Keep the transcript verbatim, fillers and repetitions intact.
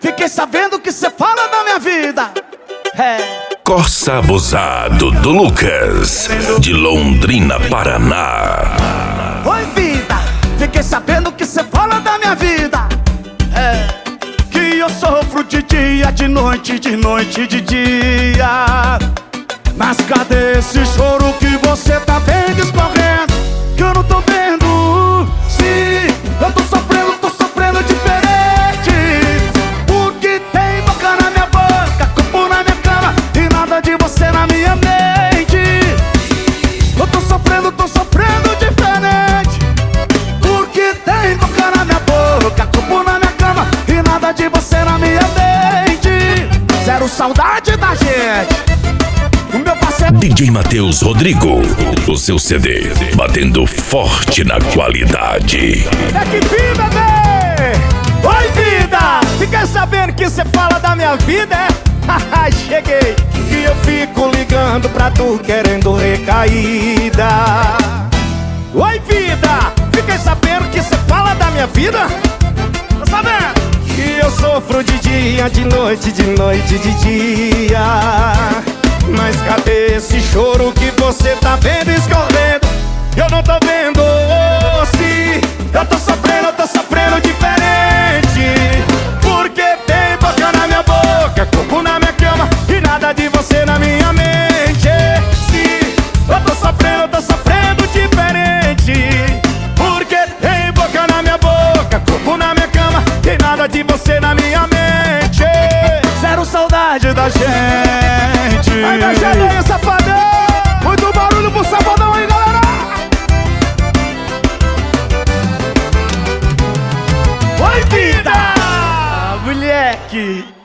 fiquei sabendo que cê fala da minha vida. É. Corsa Abusado do Lucas, de Londrina, Paraná. Oi, vida, fiquei sabendo que cê fala da minha vida. É. Que eu sofro de dia, de noite, de noite, de dia. Mas cadê esse choro que você tá vendo escorrendo? Que eu não tô vendo. Sim, eu tô sofrendo, tô sofrendo diferente. Porque tem boca na minha boca, corpo na minha cama e nada de você na minha mente. Eu tô sofrendo, tô sofrendo diferente. Porque tem boca na minha boca, corpo na minha cama e nada de você na minha mente. Zero saudade da gente. O meu parceiro D J Matheus Rodrigo, o seu C D batendo forte na qualidade. É que vida, bebê! Oi, vida! Fiquei sabendo que cê fala da minha vida, é? Haha, cheguei! E eu fico ligando pra tu querendo recaída. Oi, vida! Fiquei sabendo que cê fala da minha vida? Tá sabendo? Que eu sofro de dia, de noite, de noite, de dia. Mas cadê esse choro que você tá vendo escorrendo? Eu não tô vendo. Se eu tô sofrendo, eu tô sofrendo diferente. Porque tem boca na minha boca, corpo na minha cama e nada de você na minha mente. Se eu tô sofrendo, eu tô sofrendo diferente. Porque tem boca na minha boca, corpo na minha cama e nada de você na minha mente. Zero saudade da gente. Ai, meu gelinho, safadão. Muito barulho pro safadão aí, galera. Oi, vida, moleque.